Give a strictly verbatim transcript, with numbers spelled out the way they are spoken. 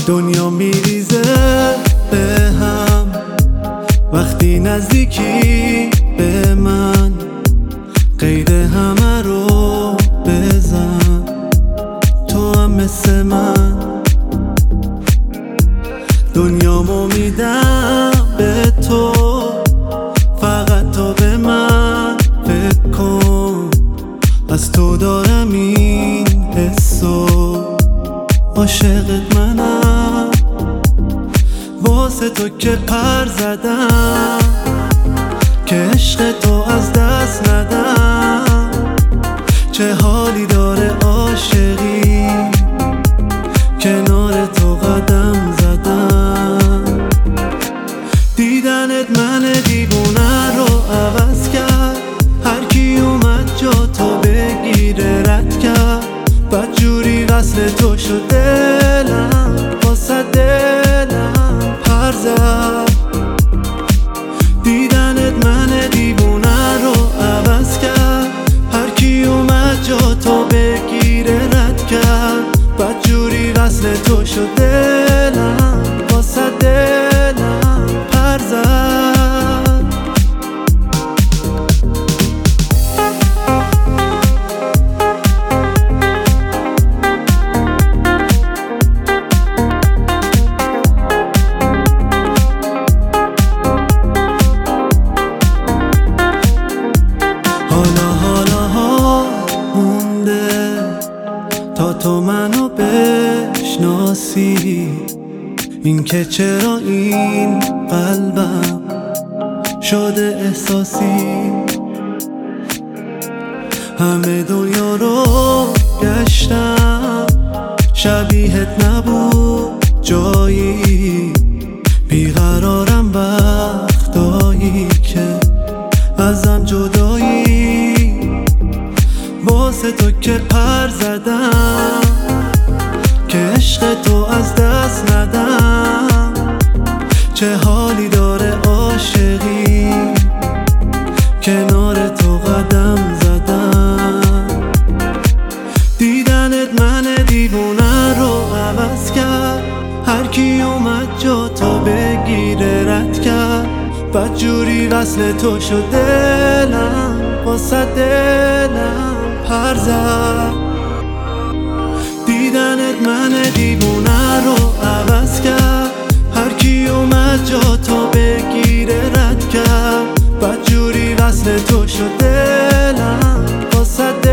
دنیا میریزه به هم وقتی نزدیکی به من، قید همه رو بزن، تو هم مثل من. دنیامو میدم به تو، فقط تو به من فکر کن. از تو دارم این حسو، عاشقت منم، واسه تو که پر زدم، که عشق تو از دست ندم. چه حالی داره عاشقی، کنار تو قدم زدم. دیدنت من دیوونه رو عوض کرد، هر کی اومد جا تو بگیره رد کرد. بدجوری وصل تو شد دلم، واسه دلم پر زد. دیدنت من دیوونه رو عوض کرد، هر کی اومد جا تو بگیره رد کرد. بدجوری وصل تو شد دلم، واسه دلم پر زد. حالا حالا ها مونده تا تو منو بشناسی، این که چرا این قلبم شده احساسی. همه دنیا رو گشتم، شبیهت نبود جایی. بیقرارم وقتایی که ازم جدایی، واسه تو که پر زدم، که عشق تو از دست ندم. چه حالی داره عاشقی، کنار تو قدم زدم. دیدنت من دیوونه رو عوض کرد، هر کی اومد جا تو بگیره رد کرد. بدجوری وصل تو شد دلم، واسه دلم پر زد. دیدنت من دیوونه رو عوض کرد، هر کی اومد جا تو بگیره رد کرد. بدجوری وصل تو شد دلم، واسه